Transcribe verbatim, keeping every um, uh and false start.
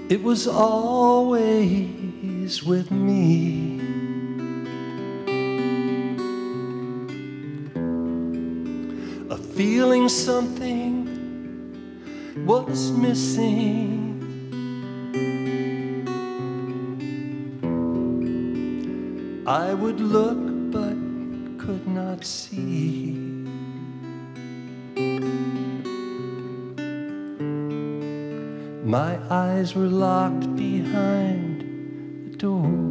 It was always with me. A feeling something was missing. I would look but could not see. My eyes were locked behind the door.